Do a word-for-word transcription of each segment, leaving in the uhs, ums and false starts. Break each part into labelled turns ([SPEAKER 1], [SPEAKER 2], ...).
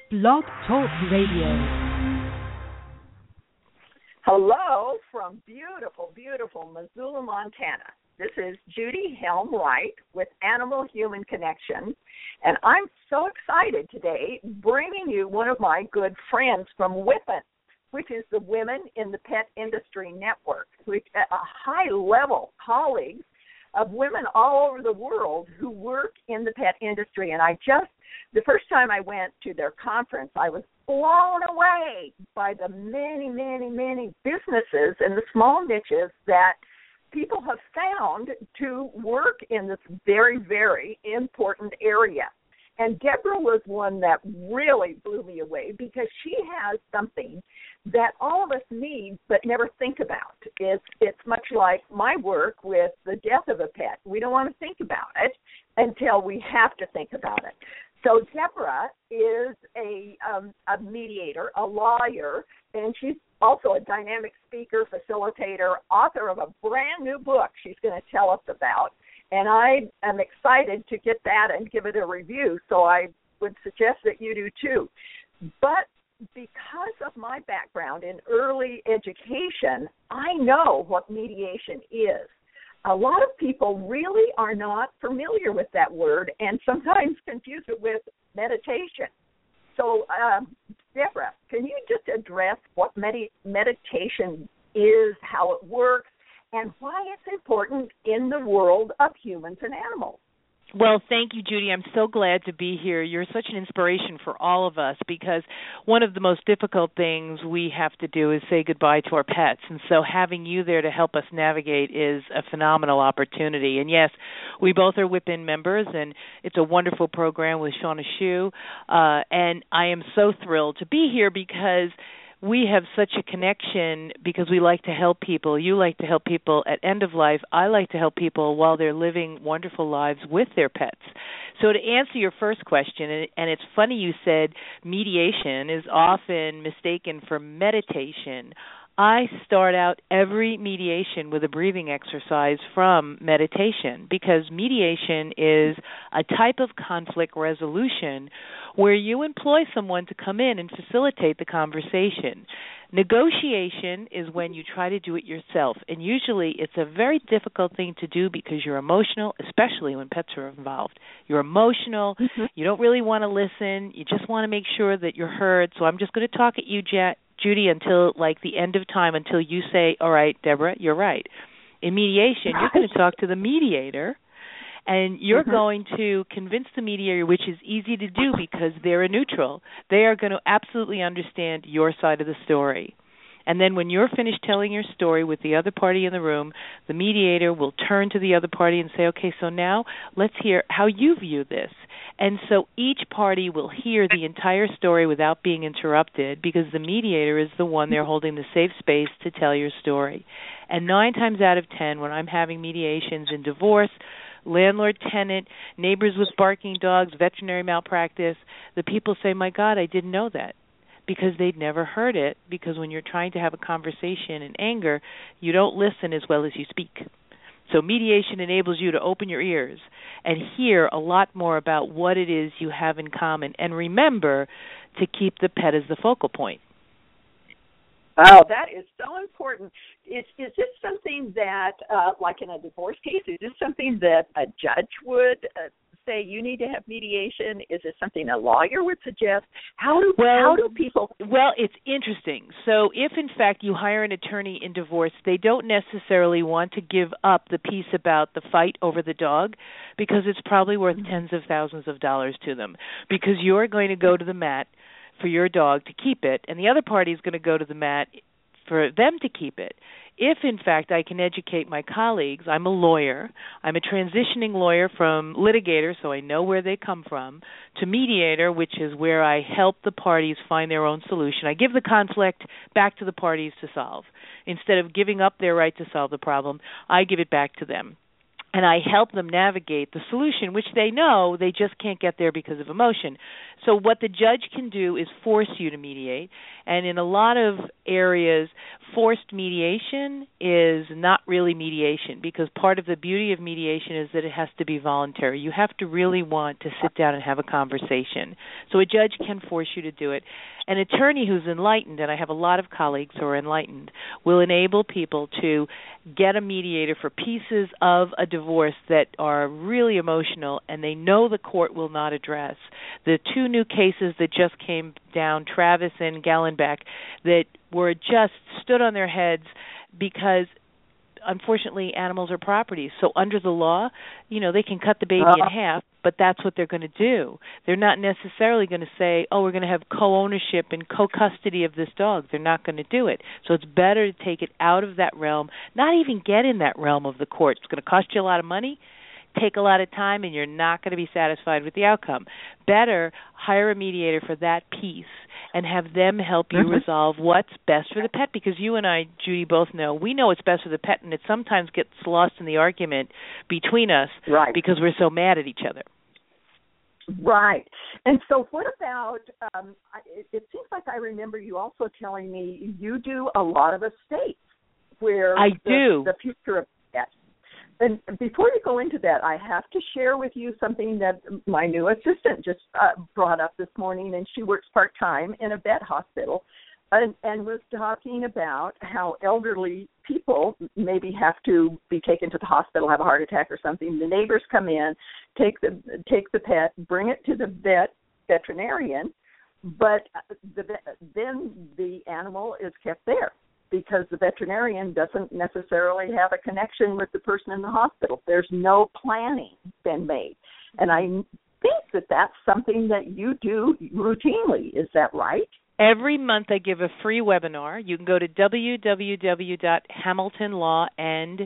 [SPEAKER 1] Blog Talk Radio.
[SPEAKER 2] Hello from beautiful, beautiful Missoula, Montana. This is Judy Helm-Wright with Animal Human Connection, and I'm so excited today bringing you one of my good friends from WIPIN, which is the Women in the Pet Industry Network, which a high-level colleagues of women all over the world who work in the pet industry. And I just, the first time I went to their conference, I was blown away by the many, many, many businesses and the small niches that people have found to work in this very, very important area. And Deborah was one that really blew me away because she has something that all of us need but never think about. It's, it's much like my work with the death of a pet. We don't want to think about it until we have to think about it. So Deborah is a, um, a mediator, a lawyer, and she's also a dynamic speaker, facilitator, author of a brand new book she's going to tell us about. And I am excited to get that and give it a review, so I would suggest that you do too. But because of my background in early education, I know what mediation is. A lot of people really are not familiar with that word and sometimes confuse it with meditation. So, um, Deborah, can you just address what med- meditation is, how it works, and why it's important in the world of humans and animals?
[SPEAKER 3] Well, thank you, Judy. I'm so glad to be here. You're such an inspiration for all of us because one of the most difficult things we have to do is say goodbye to our pets. And so having you there to help us navigate is a phenomenal opportunity. And, yes, we both are WIPIN members, and it's a wonderful program with Shauna Shu. Uh, and I am so thrilled to be here because we have such a connection because we like to help people. You like to help people at end of life. I like to help people while they're living wonderful lives with their pets. So to answer your first question, and it's funny you said mediation is often mistaken for meditation. I start out every mediation with a breathing exercise from meditation because mediation is a type of conflict resolution where you employ someone to come in and facilitate the conversation. Negotiation is when you try to do it yourself, and usually it's a very difficult thing to do because you're emotional, especially when pets are involved. You're emotional. Mm-hmm. You don't really want to listen. You just want to make sure that you're heard. So I'm just going to talk at you, Jet. Judy, until like the end of time, until you say, all right, Deborah, you're right. In mediation, you're going to talk to the mediator, and you're mm-hmm. going to convince the mediator, which is easy to do because they're a neutral. They are going to absolutely understand your side of the story. And then when you're finished telling your story with the other party in the room, the mediator will turn to the other party and say, okay, so now let's hear how you view this. And so each party will hear the entire story without being interrupted because the mediator is the one there holding the safe space to tell your story. And nine times out of ten, when I'm having mediations in divorce, landlord-tenant, neighbors with barking dogs, veterinary malpractice, the people say, my God, I didn't know that. Because they'd never heard it, because when you're trying to have a conversation in anger, you don't listen as well as you speak. So mediation enables you to open your ears and hear a lot more about what it is you have in common. And remember to keep the pet as the focal point.
[SPEAKER 2] Oh, that is so important. Is, is this something that, uh, like in a divorce case, is this something that a judge would uh, say you need to have mediation? Is it something a lawyer would suggest? How do
[SPEAKER 3] well,
[SPEAKER 2] how do people?
[SPEAKER 3] Well, it's interesting. So if, in fact, you hire an attorney in divorce, they don't necessarily want to give up the piece about the fight over the dog because it's probably worth tens of thousands of dollars to them because you're going to go to the mat for your dog to keep it, and the other party is going to go to the mat for them to keep it. If, in fact, I can educate my colleagues, I'm a lawyer, I'm a transitioning lawyer from litigator, so I know where they come from, to mediator, which is where I help the parties find their own solution. I give the conflict back to the parties to solve. Instead of giving up their right to solve the problem, I give it back to them. and I help them navigate the solution, which they know they just can't get there because of emotion. So what the judge can do is force you to mediate, and in a lot of areas, forced mediation is not really mediation, because part of the beauty of mediation is that it has to be voluntary. You have to really want to sit down and have a conversation. So a judge can force you to do it. An attorney who's enlightened, and I have a lot of colleagues who are enlightened, will enable people to get a mediator for pieces of a divorce that are really emotional and they know the court will not address. The two new cases that just came down, Travis and Gallenbeck, that were just stood on their heads because unfortunately animals are property. So under the law, you know, they can cut the baby uh, in half, but that's what they're going to do. They're not necessarily going to say, oh, we're going to have co-ownership and co-custody of this dog. They're not going to do it. So it's better to take it out of that realm, not even get in that realm of the court. It's going to cost you a lot of money, take a lot of time, and you're not going to be satisfied with the outcome. Better hire a mediator for that piece and have them help you mm-hmm. resolve what's best for the pet, because you and I, Judy, both know, we know what's best for the pet, and it sometimes gets lost in the argument between us
[SPEAKER 2] right.
[SPEAKER 3] because we're so mad at each other.
[SPEAKER 2] Right. And so what about, um, it, it seems like I remember you also telling me you do a lot of estates where
[SPEAKER 3] I
[SPEAKER 2] the,
[SPEAKER 3] do.
[SPEAKER 2] the future of pets. And before you go into that, I have to share with you something that my new assistant just uh, brought up this morning, and she works part-time in a vet hospital and, and was talking about how elderly people maybe have to be taken to the hospital, have a heart attack or something. The neighbors come in, take the take the pet, bring it to the vet veterinarian, but the, then the animal is kept there, because the veterinarian doesn't necessarily have a connection with the person in the hospital. There's no planning been made. And I think that that's something that you do routinely. Is that right?
[SPEAKER 3] Every month I give a free webinar. You can go to w w w dot hamilton law and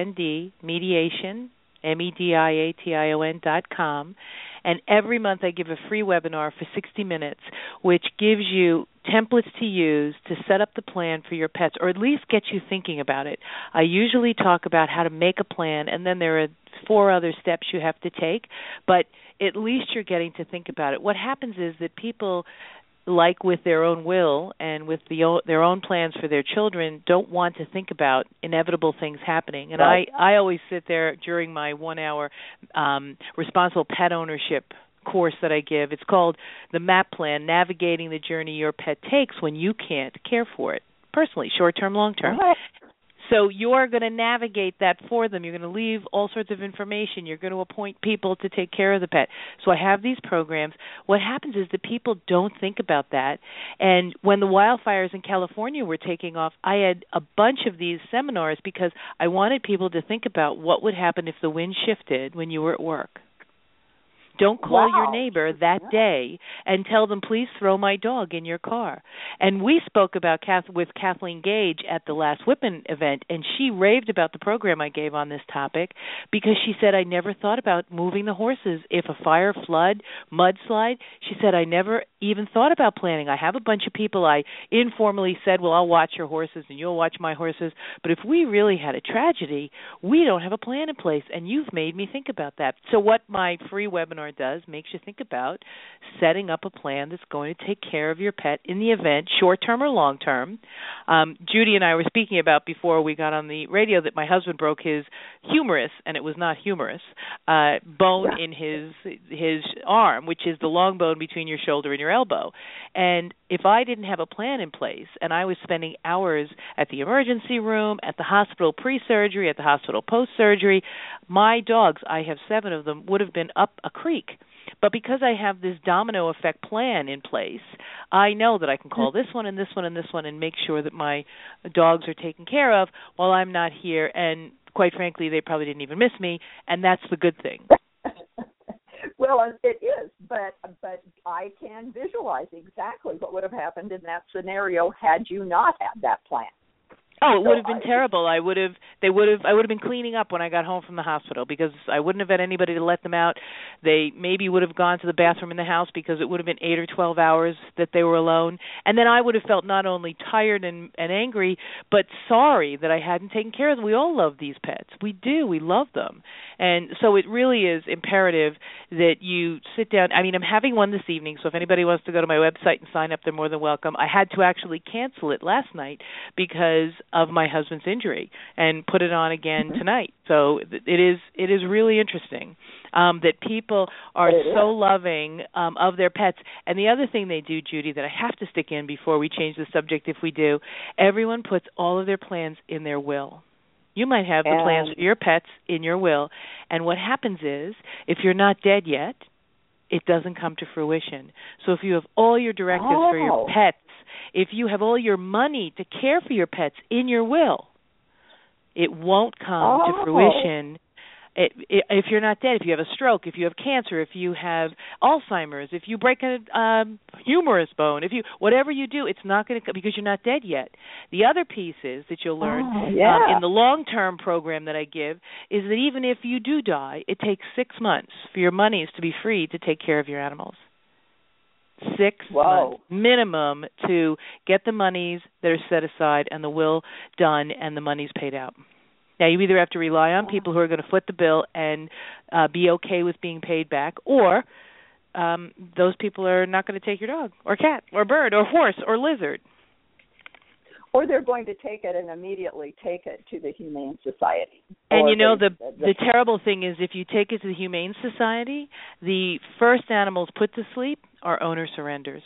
[SPEAKER 3] mediation, M E D I A T I O N dot com. And every month I give a free webinar for sixty minutes, which gives you templates to use to set up the plan for your pets, or at least get you thinking about it. I usually talk about how to make a plan, and then there are four other steps you have to take, but at least you're getting to think about it. What happens is that people, like with their own will and with the, their own plans for their children, don't want to think about inevitable things happening. And right. I, I always sit there during my one-hour um, responsible pet ownership course that I give. It's called the MAP Plan, Navigating the Journey Your Pet Takes When You Can't Care for It, personally, short-term, long-term. Right. So you're going to navigate that for them. You're going to leave all sorts of information. You're going to appoint people to take care of the pet. So I have these programs. What happens is that people don't think about that. And when the wildfires in California were taking off, I had a bunch of these seminars because I wanted people to think about what would happen if the wind shifted when you were at work. Don't call
[SPEAKER 2] wow.
[SPEAKER 3] your neighbor that day and tell them, please throw my dog in your car. And we spoke about Kath, with Kathleen Gage at the last Whippen event, and she raved about the program I gave on this topic because she said, I never thought about moving the horses. If a fire, flood, mudslide, she said, I never even thought about planning. I have a bunch of people I informally said, well, I'll watch your horses and you'll watch my horses. But if we really had a tragedy, we don't have a plan in place, and you've made me think about that. So what my free webinar does makes you think about setting up a plan that's going to take care of your pet in the event, short-term or long-term. Um, Judy and I were speaking about before we got on the radio that my husband broke his humerus, and it was not humerus, uh, bone yeah. in his his arm, which is the long bone between your shoulder and your elbow. And if I didn't have a plan in place and I was spending hours at the emergency room, at the hospital pre-surgery, at the hospital post-surgery, my dogs, I have seven of them, would have been up a creek. But because I have this domino effect plan in place, I know that I can call this one and this one and this one and make sure that my dogs are taken care of while I'm not here. And quite frankly, they probably didn't even miss me, and that's the good thing.
[SPEAKER 2] Well, it is, but but I can visualize exactly what would have happened in that scenario had you not had that plan.
[SPEAKER 3] Oh, it
[SPEAKER 2] So
[SPEAKER 3] would have been
[SPEAKER 2] I,
[SPEAKER 3] terrible. I would have they would have I would have been cleaning up when I got home from the hospital because I wouldn't have had anybody to let them out. They maybe would have gone to the bathroom in the house because it would have been eight or twelve hours that they were alone. And then I would have felt not only tired and, and angry, but sorry that I hadn't taken care of them. We all love these pets. We do. We love them. And so it really is imperative that you sit down. I mean, I'm having one this evening, so if anybody wants to go to my website and sign up, they're more than welcome. I had to actually cancel it last night because of my husband's injury and put it on again mm-hmm. tonight. So it is it is really interesting um, that people are so loving um, of their pets. And the other thing they do, Judy, that I have to stick in before we change the subject, if we do, everyone puts all of their plans in their will. You might have the and plans for your pets in your will, and what happens is, if you're not dead yet, it doesn't come to fruition. So if you have all your directives
[SPEAKER 2] oh.
[SPEAKER 3] for your pets, if you have all your money to care for your pets in your will, it won't come
[SPEAKER 2] oh.
[SPEAKER 3] to fruition. It, it, if you're not dead, if you have a stroke, if you have cancer, if you have Alzheimer's, if you break a um, humerus bone, if you whatever you do, it's not going to because you're not dead yet. The other piece is that you'll learn
[SPEAKER 2] oh, yeah.
[SPEAKER 3] um, in the long-term program that I give is that even if you do die, it takes six months for your monies to be free to take care of your animals. Six
[SPEAKER 2] Whoa.
[SPEAKER 3] months minimum to get the monies that are set aside and the will done and the monies paid out. Now, you either have to rely on people who are going to foot the bill and uh, be okay with being paid back, or um, those people are not going to take your dog or cat or bird or horse or lizard.
[SPEAKER 2] Or they're going to take it and immediately take it to the Humane Society.
[SPEAKER 3] And you know,
[SPEAKER 2] they,
[SPEAKER 3] the,
[SPEAKER 2] the
[SPEAKER 3] the terrible thing is if you take it to the Humane Society, the first animals put to sleep are owner surrenders.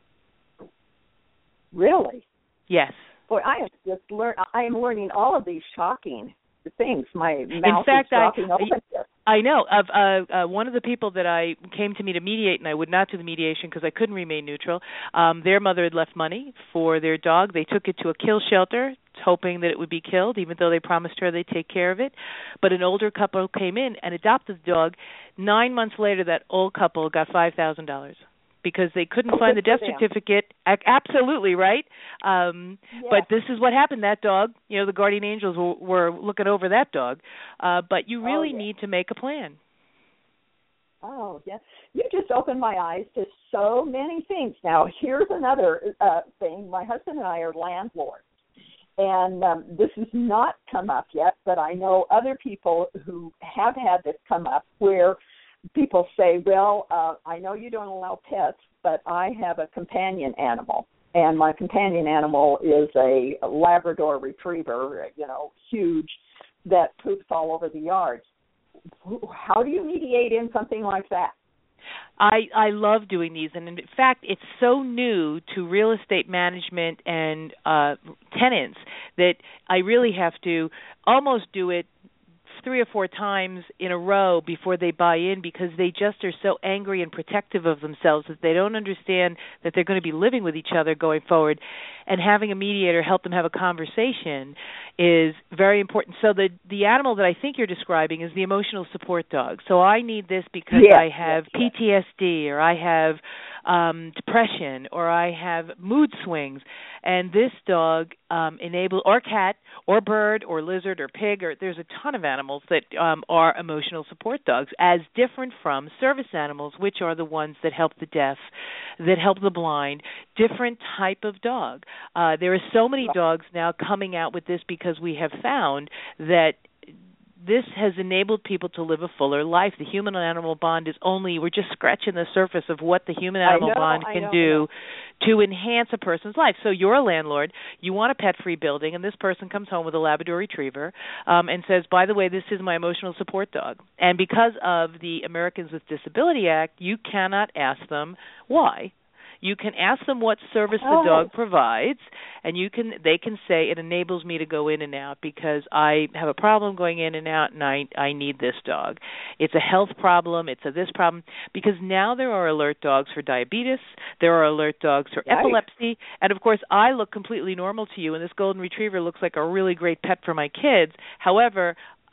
[SPEAKER 2] Really?
[SPEAKER 3] Yes.
[SPEAKER 2] Boy, I have just learned. I am learning all of these shocking things. My mouth
[SPEAKER 3] In fact,
[SPEAKER 2] is dropping
[SPEAKER 3] I,
[SPEAKER 2] open here.
[SPEAKER 3] I know. Of uh, uh, one of the people that I came to me to mediate, and I would not do the mediation because I couldn't remain neutral, um, their mother had left money for their dog. They took it to a kill shelter, hoping that it would be killed, even though they promised her they'd take care of it. But an older couple came in and adopted the dog. Nine months later, that old couple got five thousand dollars. Because they couldn't
[SPEAKER 2] oh,
[SPEAKER 3] find the death
[SPEAKER 2] them.
[SPEAKER 3] certificate. Absolutely, right? Um,
[SPEAKER 2] yeah.
[SPEAKER 3] But this is what happened. That dog, you know, the guardian angels were, were looking over that dog. Uh, but you really
[SPEAKER 2] oh, yeah.
[SPEAKER 3] need to make a plan.
[SPEAKER 2] Oh, yeah. You just opened my eyes to so many things. Now, here's another uh, thing. My husband and I are landlords. And um, this has not come up yet, but I know other people who have had this come up where people say, well, uh, I know you don't allow pets, but I have a companion animal, and my companion animal is a Labrador retriever, you know, huge, that poops all over the yard. How do you mediate in something like that?
[SPEAKER 3] I, I love doing these, and in fact, it's so new to real estate management and uh, tenants that I really have to almost do it three or four times in a row before they buy in, because they just are so angry and protective of themselves that they don't understand that they're going to be living with each other going forward. And having a mediator help them have a conversation is very important. So the the animal that I think you're describing is the emotional support dog. So I need this because
[SPEAKER 2] yes,
[SPEAKER 3] I have
[SPEAKER 2] yes,
[SPEAKER 3] P T S D, or I have um, depression, or I have mood swings. And this dog um, enable, or cat, or bird, or lizard, or pig, or there's a ton of animals that um, are emotional support dogs, as different from service animals, which are the ones that help the deaf, that help the blind, different type of dog. Uh, there are so many dogs now coming out with this because we have found that this has enabled people to live a fuller life. The human-animal bond is only, we're just scratching the surface of what the human-animal
[SPEAKER 2] know,
[SPEAKER 3] bond
[SPEAKER 2] I
[SPEAKER 3] can
[SPEAKER 2] know,
[SPEAKER 3] do to enhance a person's life. So you're a landlord, you want a pet-free building, and this person comes home with a Labrador retriever um, and says, by the way, this is my emotional support dog. And because of the Americans with Disability Act, you cannot ask them why. You can ask them what service the
[SPEAKER 2] oh.
[SPEAKER 3] dog provides, and you can they can say it enables me to go in and out because I have a problem going in and out, and I I need this dog. It's a health problem. It's a this problem, because now there are alert dogs for diabetes. There are alert dogs for
[SPEAKER 2] right.
[SPEAKER 3] epilepsy, and of course I look completely normal to you, and this golden retriever looks like a really great pet for my kids. However,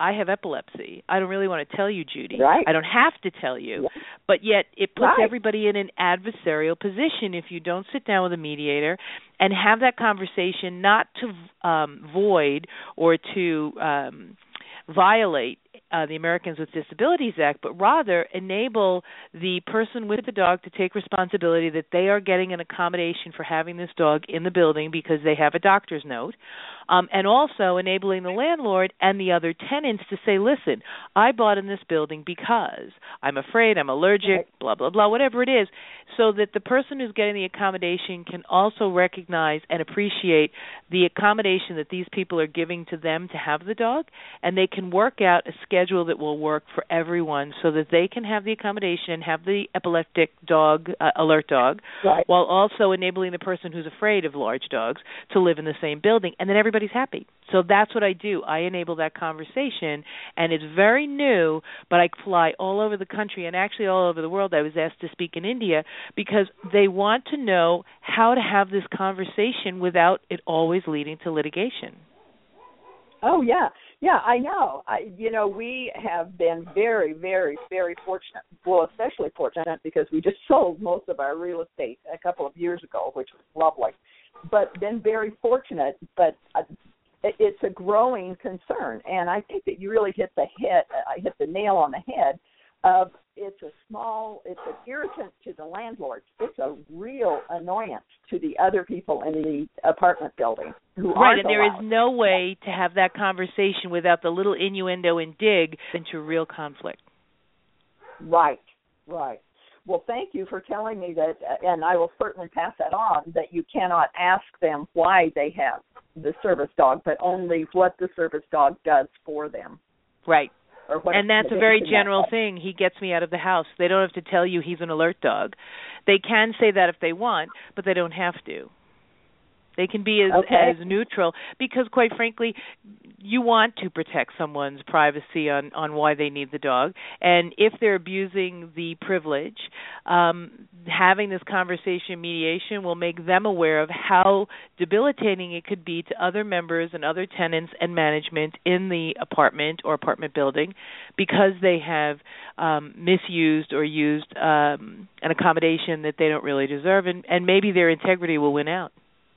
[SPEAKER 3] I have epilepsy. I don't really want to tell you, Judy.
[SPEAKER 2] Right.
[SPEAKER 3] I don't have to tell you.
[SPEAKER 2] Yeah.
[SPEAKER 3] But yet it puts
[SPEAKER 2] Right.
[SPEAKER 3] everybody in an adversarial position if you don't sit down with a mediator and have that conversation, not to um, void or to um, violate uh, the Americans with Disabilities Act, but rather enable the person with the dog to take responsibility that they are getting an accommodation for having this dog in the building because they have a doctor's note, um, and also enabling the landlord and the other tenants to say, listen, I bought in this building because I'm afraid, I'm allergic,
[SPEAKER 2] Right.
[SPEAKER 3] blah, blah, blah, whatever it is, so that the person who's getting the accommodation can also recognize and appreciate the accommodation that these people are giving to them to have the dog, and they can work out a schedule that will work for everyone so that they can have the accommodation and have the epileptic dog, uh, alert dog,
[SPEAKER 2] Right.
[SPEAKER 3] while also enabling the person who's afraid of large dogs to live in the same building, and then everybody's happy. So that's what I do. I enable that conversation, and it's very new, but I fly all over the country and actually all over the world. I was asked to speak in India because they want to know how to have this conversation without it always leading to litigation.
[SPEAKER 2] Oh yeah, yeah, I know. I, you know, we have been very, very, very fortunate. Well, especially fortunate because we just sold most of our real estate a couple of years ago, which was lovely. But been very fortunate. But uh, it's a growing concern, and I think that you really hit the head. I hit the nail on the head. Of it's a small, it's an irritant to the landlords. It's a real annoyance to the other people in the apartment building who
[SPEAKER 3] right,
[SPEAKER 2] aren't
[SPEAKER 3] and there
[SPEAKER 2] allowed.
[SPEAKER 3] is no way to have that conversation without the little innuendo and dig into real conflict.
[SPEAKER 2] Right, right. Well, thank you for telling me that, and I will certainly pass that on, that you cannot ask them why they have the service dog, but only what the service dog does for them.
[SPEAKER 3] Right.
[SPEAKER 2] Or what
[SPEAKER 3] and that's a very general thing. He gets me out of the house. They don't have to tell you he's an alert dog. They can say that if they want, but they don't have to. They can be as,
[SPEAKER 2] okay.
[SPEAKER 3] as neutral because, quite frankly, you want to protect someone's privacy on, on why they need the dog. And if they're abusing the privilege, um, having this conversation mediation will make them aware of how debilitating it could be to other members and other tenants and management in the apartment or apartment building because they have um, misused or used um, an accommodation that they don't really deserve, and, and maybe their integrity will win out.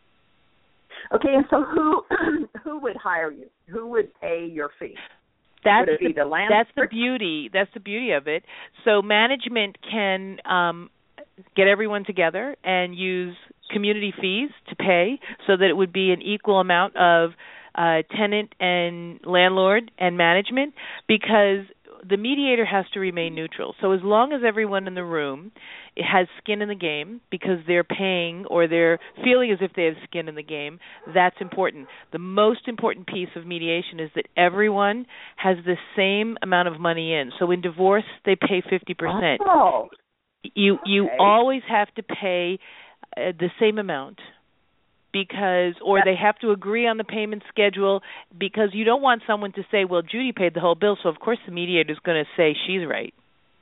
[SPEAKER 2] Okay, and so who who would hire you? Who would pay your fee?
[SPEAKER 3] That's
[SPEAKER 2] would it
[SPEAKER 3] the,
[SPEAKER 2] be the landlord?
[SPEAKER 3] That's the beauty. That's the beauty of it. So management can um, get everyone together and use community fees to pay, so that it would be an equal amount of uh, tenant and landlord and management, because the mediator has to remain neutral. So as long as everyone in the room has skin in the game because they're paying or they're feeling as if they have skin in the game, that's important. The most important piece of mediation is that everyone has the same amount of money in. So in divorce, they pay fifty percent.
[SPEAKER 2] Oh.
[SPEAKER 3] You you
[SPEAKER 2] okay.
[SPEAKER 3] always have to pay uh, the same amount. Because, or they have to agree on the payment schedule, because you don't want someone to say, well, Judy paid the whole bill, so of course the mediator is going to say she's right.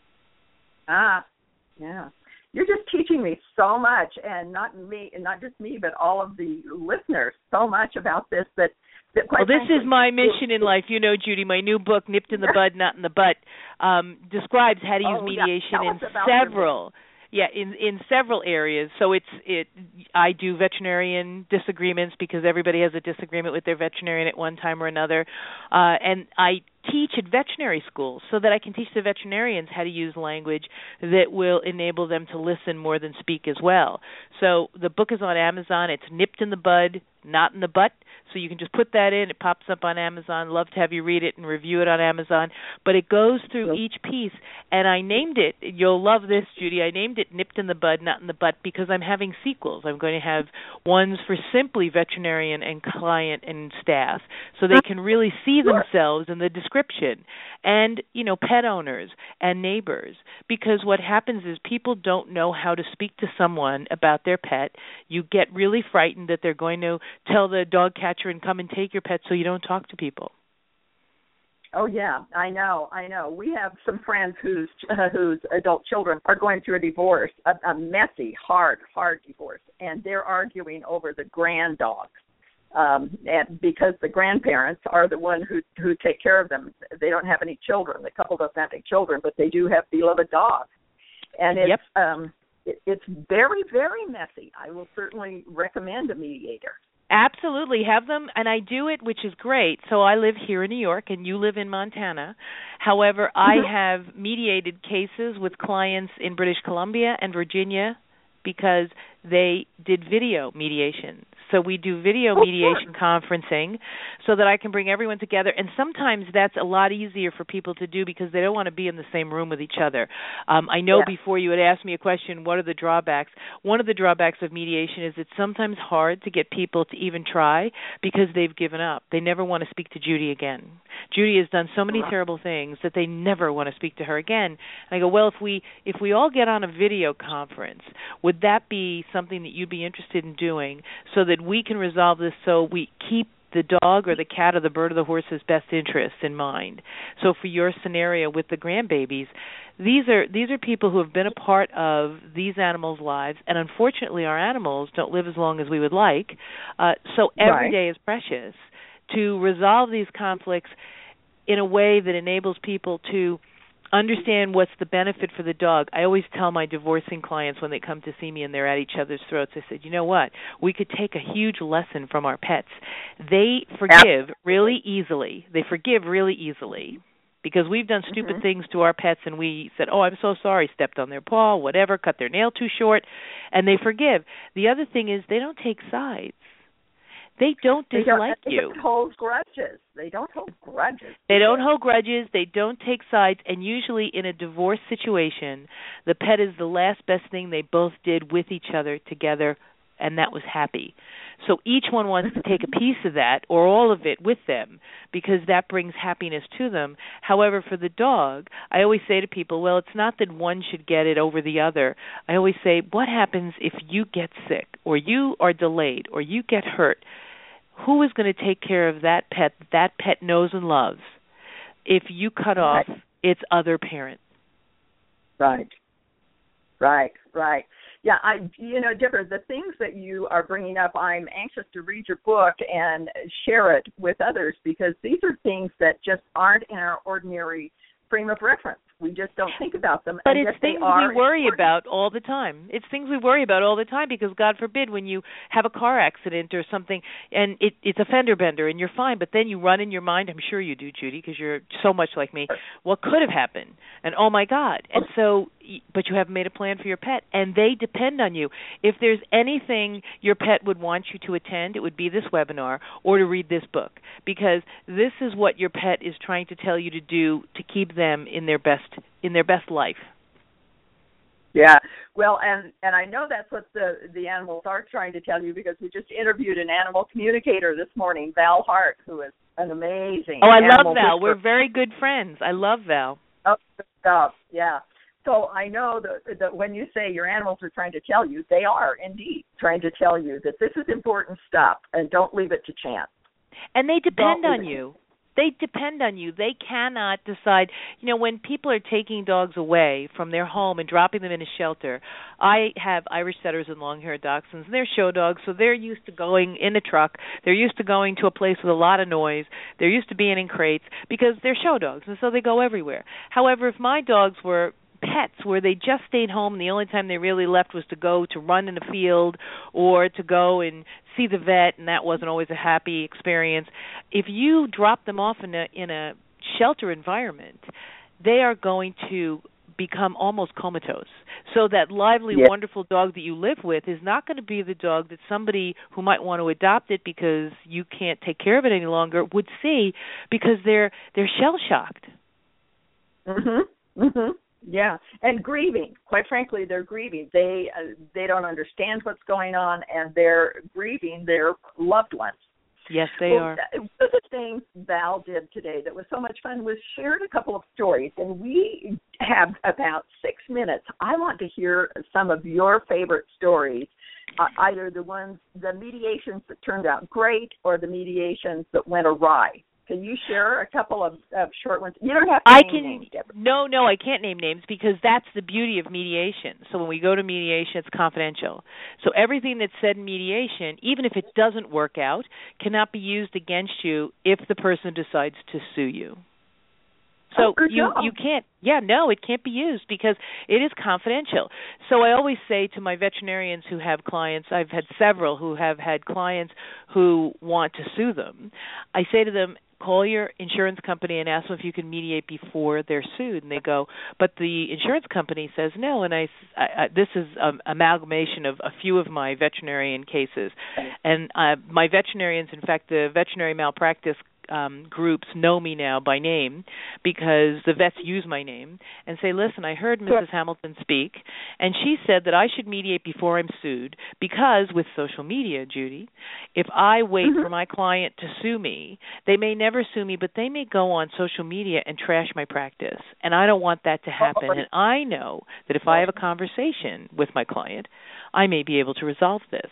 [SPEAKER 2] Ah, yeah. You're just teaching me so much, and not me, and not just me, but all of the listeners, so much about this that. that quite
[SPEAKER 3] well, this
[SPEAKER 2] frankly,
[SPEAKER 3] is my mission in life. You know, Judy, my new book, Nipped in the Bud, Not in the Butt, um, describes how to use
[SPEAKER 2] oh,
[SPEAKER 3] mediation
[SPEAKER 2] yeah.
[SPEAKER 3] in several. Yeah, in, in several areas. So it's it. I do veterinarian disagreements because everybody has a disagreement with their veterinarian at one time or another, uh, and I teach at veterinary schools so that I can teach the veterinarians how to use language that will enable them to listen more than speak as well. So the book is on Amazon. It's Nipped in the Bud, Not in the Butt. So you can just put that in. It pops up on Amazon. Love to have you read it and review it on Amazon. But it goes through each piece. And I named it, you'll love this, Judy, I named it Nipped in the Bud, Not in the Butt, because I'm having sequels. I'm going to have ones for simply veterinarian and client and staff, so they can really see themselves in the description. And, you know, pet owners and neighbors. Because what happens is people don't know how to speak to someone about their pet. You get really frightened that they're going to tell the dog catcher and come and take your pet, so you don't talk to people.
[SPEAKER 2] Oh yeah, I know, I know. We have some friends whose uh, whose adult children are going through a divorce, a, a messy, hard, hard divorce, and they're arguing over the grand dogs. Um, and because the grandparents are the one who who take care of them. They don't have any children. The couple doesn't have any children, but they do have beloved dogs. And it's
[SPEAKER 3] yep.
[SPEAKER 2] um, it, it's very, very messy. I will certainly recommend a mediator.
[SPEAKER 3] Absolutely. Have them, and I do it, which is great. So I live here in New York, and you live in Montana. However, I have mediated cases with clients in British Columbia and Virginia because they did video mediation. So we do video mediation conferencing so that I can bring everyone together. And sometimes that's a lot easier for people to do because they don't want to be in the same room with each other. Um, I know yeah. before you had asked me a question, what are the drawbacks? One of the drawbacks of mediation is it's sometimes hard to get people to even try because they've given up. They never want to speak to Judy again. Judy has done so many terrible things that they never want to speak to her again. And I go, well, if we if we all get on a video conference, would that be something that you'd be interested in doing so that we can resolve this so we keep the dog or the cat or the bird or the horse's best interests in mind? So for your scenario with the grandbabies, these are these are people who have been a part of these animals' lives, and unfortunately our animals don't live as long as we would like. Uh, so every
[SPEAKER 2] right.
[SPEAKER 3] day is precious. To resolve these conflicts in a way that enables people to understand what's the benefit for the dog. I always tell my divorcing clients when they come to see me and they're at each other's throats, I said, you know what? We could take a huge lesson from our pets. They forgive really easily. They forgive really easily because we've done stupid mm-hmm. things to our pets and we said, oh, I'm so sorry, stepped on their paw, whatever, cut their nail too short, and they forgive. The other thing is they don't take sides. They don't dislike
[SPEAKER 2] they don't, they
[SPEAKER 3] you.
[SPEAKER 2] They don't hold grudges. They don't hold grudges.
[SPEAKER 3] They don't hold grudges. They don't take sides. And usually in a divorce situation, the pet is the last best thing they both did with each other together, and that was happy. So each one wants to take a piece of that or all of it with them because that brings happiness to them. However, for the dog, I always say to people, well, it's not that one should get it over the other. I always say, what happens if you get sick or you are delayed or you get hurt? Who is going to take care of that pet that pet knows and loves if you cut off
[SPEAKER 2] right.
[SPEAKER 3] its other parent?
[SPEAKER 2] Right, right, right. Yeah, I, you know, Deborah, the things that you are bringing up, I'm anxious to read your book and share it with others because these are things that just aren't in our ordinary frame of reference. We just don't think about them.
[SPEAKER 3] But
[SPEAKER 2] and
[SPEAKER 3] it's
[SPEAKER 2] yet
[SPEAKER 3] things
[SPEAKER 2] they are
[SPEAKER 3] we worry
[SPEAKER 2] important.
[SPEAKER 3] about all the time. It's things we worry about all the time because, God forbid, when you have a car accident or something and it, it's a fender bender and you're fine, but then you run in your mind, I'm sure you do, Judy, because you're so much like me, what could have happened? And, oh, my God. And so, but you haven't made a plan for your pet, and they depend on you. If there's anything your pet would want you to attend, it would be this webinar or to read this book because this is what your pet is trying to tell you to do to keep them in their best in their best life.
[SPEAKER 2] Yeah, well, and, and I know that's what the, the animals are trying to tell you because we just interviewed an animal communicator this morning, Val Hart, who is an amazing
[SPEAKER 3] Oh, I love
[SPEAKER 2] whisperer.
[SPEAKER 3] Val. We're very good friends. I love Val.
[SPEAKER 2] Oh, good stuff, yeah. So I know that, that when you say your animals are trying to tell you, they are indeed trying to tell you that this is important stuff and don't leave it to chance.
[SPEAKER 3] And they depend
[SPEAKER 2] Don't
[SPEAKER 3] on you. They depend on you. They cannot decide. You know, when people are taking dogs away from their home and dropping them in a shelter, I have Irish setters and long-haired dachshunds, and they're show dogs, so they're used to going in a truck. They're used to going to a place with a lot of noise. They're used to being in crates because they're show dogs, and so they go everywhere. However, if my dogs were pets where they just stayed home and the only time they really left was to go to run in a field or to go and see the vet, and that wasn't always a happy experience. If you drop them off in a in a shelter environment, they are going to become almost comatose. So that lively,
[SPEAKER 2] yeah.
[SPEAKER 3] wonderful dog that you live with is not going to be the dog that somebody who might want to adopt it because you can't take care of it any longer would see because they're they're shell shocked.
[SPEAKER 2] Mhm. Mhm. Yeah, and grieving. Quite frankly, they're grieving. They uh, they don't understand what's going on, and they're grieving their loved ones.
[SPEAKER 3] Yes, they
[SPEAKER 2] well,
[SPEAKER 3] are.
[SPEAKER 2] One of the things Val did today that was so much fun was shared a couple of stories, and we have about six minutes. I want to hear some of your favorite stories, uh, either the ones, the mediations that turned out great or the mediations that went awry. Can you share a couple of, of short ones? You don't have to
[SPEAKER 3] I
[SPEAKER 2] name
[SPEAKER 3] can,
[SPEAKER 2] names, Deborah.
[SPEAKER 3] No, no, I can't name names because that's the beauty of mediation. So when we go to mediation, it's confidential. So everything that's said in mediation, even if it doesn't work out, cannot be used against you if the person decides to sue you. So
[SPEAKER 2] oh,
[SPEAKER 3] you you can't, yeah, no, it can't be used because it is confidential. So I always say to my veterinarians who have clients, I've had several who have had clients who want to sue them, I say to them, call your insurance company and ask them if you can mediate before they're sued. And they go, but the insurance company says no. And I, I, I this is an amalgamation of a few of my veterinarian cases. And uh, my veterinarians, in fact, the veterinary malpractice Um, groups know me now by name because the vets use my name and say, listen, I heard Missus Hamilton speak, and she said that I should mediate before I'm sued because with social media, Judy, if I wait mm-hmm. for my client to sue me, they may never sue me, but they may go on social media and trash my practice, and I don't want that to happen. And I know that if I have a conversation with my client, I may be able to resolve this.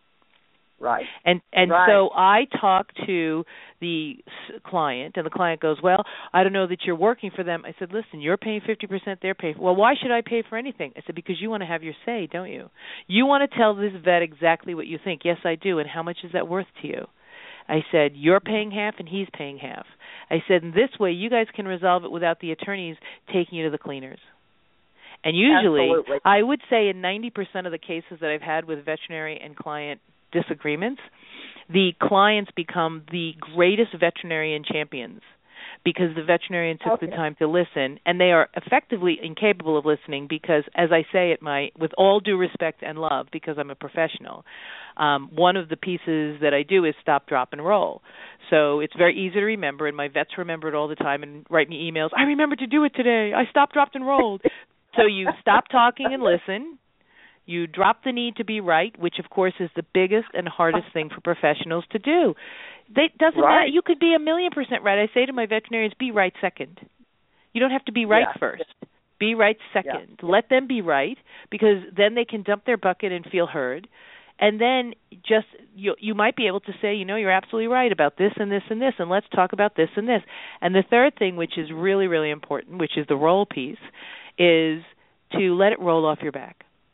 [SPEAKER 2] Right.
[SPEAKER 3] And and
[SPEAKER 2] right.
[SPEAKER 3] so I talk to the client, and the client goes, well, I don't know that you're working for them. I said, listen, you're paying fifty percent, they're paying. Well, why should I pay for anything? I said, because you want to have your say, don't you? You want to tell this vet exactly what you think. Yes, I do. And how much is that worth to you? I said, you're paying half and he's paying half. I said, in this way, you guys can resolve it without the attorneys taking you to the cleaners. And usually,
[SPEAKER 2] Absolutely.
[SPEAKER 3] I would say in ninety percent of the cases that I've had with veterinary and client disagreements, the clients become the greatest veterinarian champions because the veterinarian took
[SPEAKER 2] okay.
[SPEAKER 3] the time to listen, and they are effectively incapable of listening because, as I say it, my with all due respect and love, because I'm a professional, um, one of the pieces that I do is stop, drop, and roll. So it's very easy to remember, and my vets remember it all the time and write me emails, I remembered to do it today. I stopped, dropped, and rolled. So you stop talking and listen. You drop the need to be right, which, of course, is the biggest and hardest thing for professionals to do. It doesn't
[SPEAKER 2] right.
[SPEAKER 3] matter. You could be a million percent right. I say to my veterinarians, be right second. You don't have to be right
[SPEAKER 2] yeah.
[SPEAKER 3] first. Be right second.
[SPEAKER 2] Yeah.
[SPEAKER 3] Let them be right because then they can dump their bucket and feel heard. And then just you you might be able to say, you know, you're absolutely right about this and this and this, and let's talk about this and this. And the third thing, which is really, really important, which is the roll piece, is to let it roll off your back.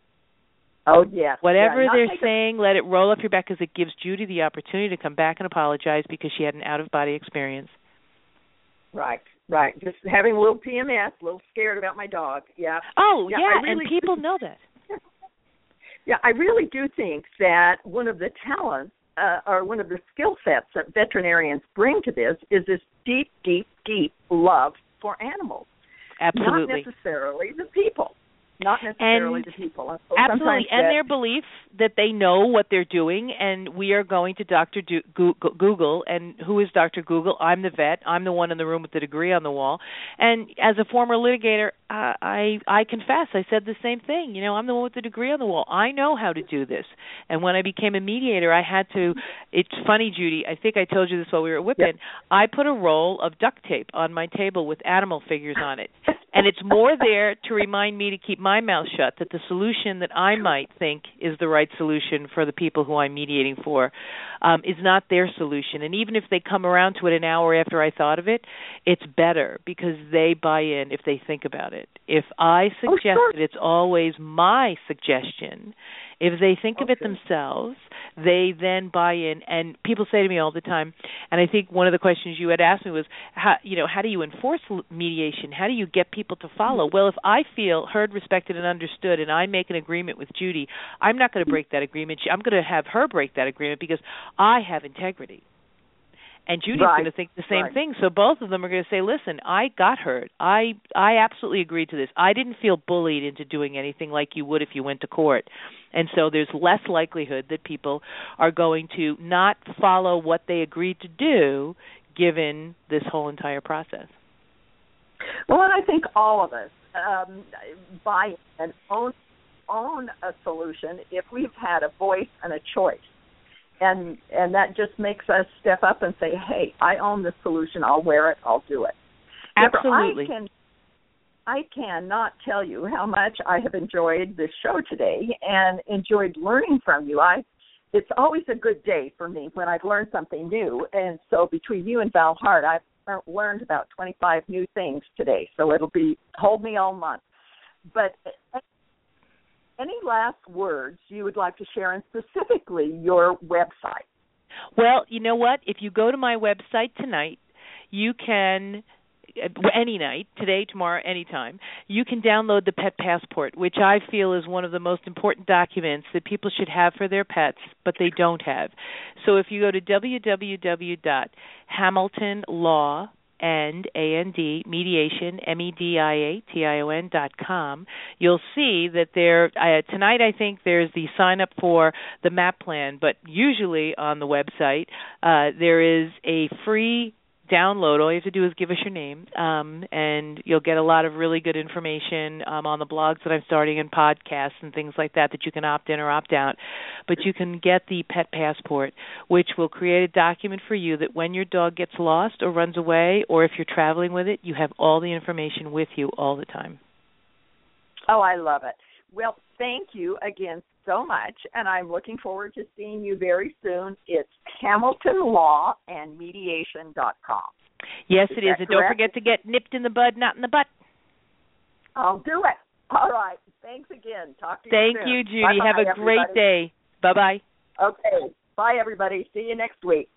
[SPEAKER 2] Oh, yes.
[SPEAKER 3] Whatever
[SPEAKER 2] yeah,
[SPEAKER 3] they're saying, let it roll off your back because it gives Judy the opportunity to come back and apologize because she had an out-of-body experience.
[SPEAKER 2] Right, right. Just having a little P M S, a little scared about my dog. Yeah.
[SPEAKER 3] Oh,
[SPEAKER 2] yeah,
[SPEAKER 3] yeah
[SPEAKER 2] really,
[SPEAKER 3] and people know that.
[SPEAKER 2] Yeah, I really do think that one of the talents uh, or one of the skill sets that veterinarians bring to this is this deep, deep, deep love for animals.
[SPEAKER 3] Absolutely.
[SPEAKER 2] Not necessarily the people. Not necessarily
[SPEAKER 3] and
[SPEAKER 2] the people.
[SPEAKER 3] Absolutely, and
[SPEAKER 2] that,
[SPEAKER 3] their belief that they know what they're doing, and we are going to Doctor Do- Google, and who is Doctor Google? I'm the vet. I'm the one in the room with the degree on the wall. And as a former litigator, uh, I I confess, I said the same thing. You know, I'm the one with the degree on the wall. I know how to do this. And when I became a mediator, I had to, it's funny, Judy, I think I told you this while we were at Whippin', yep. I put a roll of duct tape on my table with animal figures on it. And it's more there to remind me to keep my mouth shut, that the solution that I might think is the right solution for the people who I'm mediating for um, is not their solution. And even if they come around to it an hour after I thought of it, it's better because they buy in if they think about it. If I suggest
[SPEAKER 2] oh, sure.
[SPEAKER 3] it, it's always my suggestion. If they think okay. of it themselves, they then buy in. And people say to me all the time, and I think one of the questions you had asked me was, how, you know, how do you enforce mediation? How do you get people to follow? Well, if I feel heard, respected, and understood, and I make an agreement with Judy, I'm not going to break that agreement. I'm going to have her break that agreement because I have integrity. And Judy's
[SPEAKER 2] right.
[SPEAKER 3] going to think the same
[SPEAKER 2] right.
[SPEAKER 3] thing. So both of them are going to say, listen, I got hurt. I I absolutely agreed to this. I didn't feel bullied into doing anything like you would if you went to court. And so there's less likelihood that people are going to not follow what they agreed to do given this whole entire process.
[SPEAKER 2] Well, and I think all of us um, buy and own, own a solution if we've had a voice and a choice. And and that just makes us step up and say, hey, I own this solution. I'll wear it. I'll do it.
[SPEAKER 3] Absolutely.
[SPEAKER 2] I can, I cannot tell you how much I have enjoyed this show today and enjoyed learning from you. I it's always a good day for me when I've learned something new. And so between you and Val Hart, I've learned about twenty-five new things today. So it'll be hold me all month. But any last words you would like to share, and specifically your website?
[SPEAKER 3] Well, you know what? If you go to my website tonight, you can, any night, today, tomorrow, anytime, you can download the Pet Passport, which I feel is one of the most important documents that people should have for their pets, but they don't have. So if you go to w w w dot hamilton law and A N D mediation M E D I A T I O N dot com, you'll see that there uh, tonight I think there's the sign up for the MAP plan, but usually on the website uh, there is a free download. All you have to do is give us your name, um, and you'll get a lot of really good information um, on the blogs that I'm starting and podcasts and things like that that you can opt in or opt out. But you can get the Pet Passport, which will create a document for you that when your dog gets lost or runs away, or if you're traveling with it, you have all the information with you all the time.
[SPEAKER 2] Oh, I love it. Well, thank you again so much, and I'm looking forward to seeing you very soon. It's hamilton law and mediation dot com.
[SPEAKER 3] Yes,
[SPEAKER 2] is
[SPEAKER 3] it is. And don't forget to get nipped in the bud, not in the butt.
[SPEAKER 2] I'll do it. All right. Thanks again. Talk to you
[SPEAKER 3] Thank
[SPEAKER 2] soon.
[SPEAKER 3] you, Judy.
[SPEAKER 2] Bye-bye,
[SPEAKER 3] Have a
[SPEAKER 2] everybody.
[SPEAKER 3] great day. Bye-bye.
[SPEAKER 2] Okay. Bye, everybody. See you next week.